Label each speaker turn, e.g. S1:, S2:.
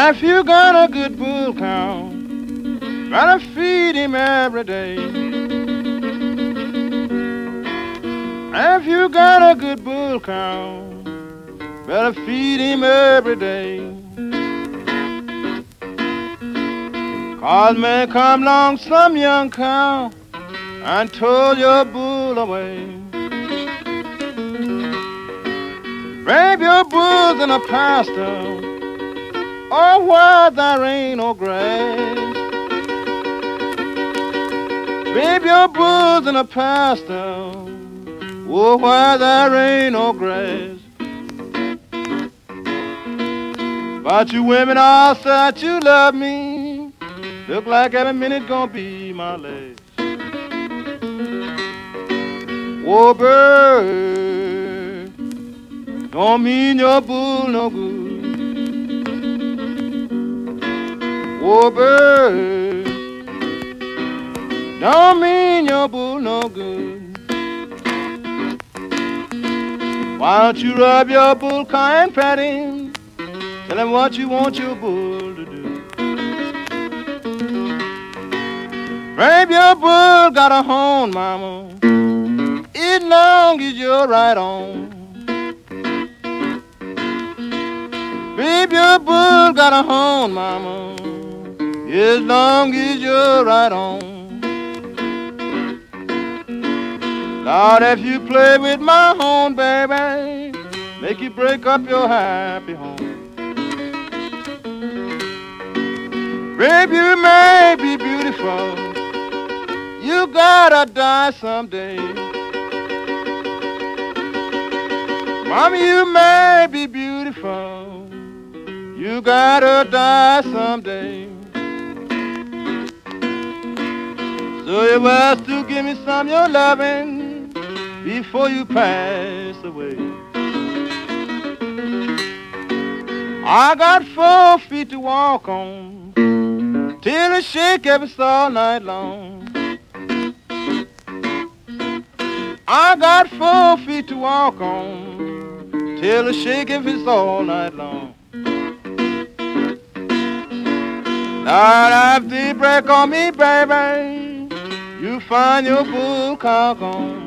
S1: If you got a good bull cow, better feed him every day. If you got a good bull cow, better feed him every day. 'Cause may come along some young cow and told your bull away. Brave your bulls in a pasture, oh, where there ain't no grass. Babe, your bulls in a pasture, oh, where there ain't no grass. But you women all say that you love me, look like every minute gonna be my last. Oh, bird, don't mean your bull no good. Oh, bird, don't mean your bull no good. Why don't you rub your bull car and pet him? Tell him what you want your bull to do. Babe, your bull got a horn, mama, as long as you're right on. Babe, your bull got a horn, mama, as long as you're right on. Lord, if you play with my horn, baby, make you break up your happy home. Babe, you may be beautiful, you gotta die someday. Mama, you may be beautiful, you gotta die someday. So you must to give me some of your loving before you pass away. I got 4 feet to walk on till I shake every all night long. I got 4 feet to walk on till I shake every all night long. Lord, if they break on me, baby, you find your bull cow gone.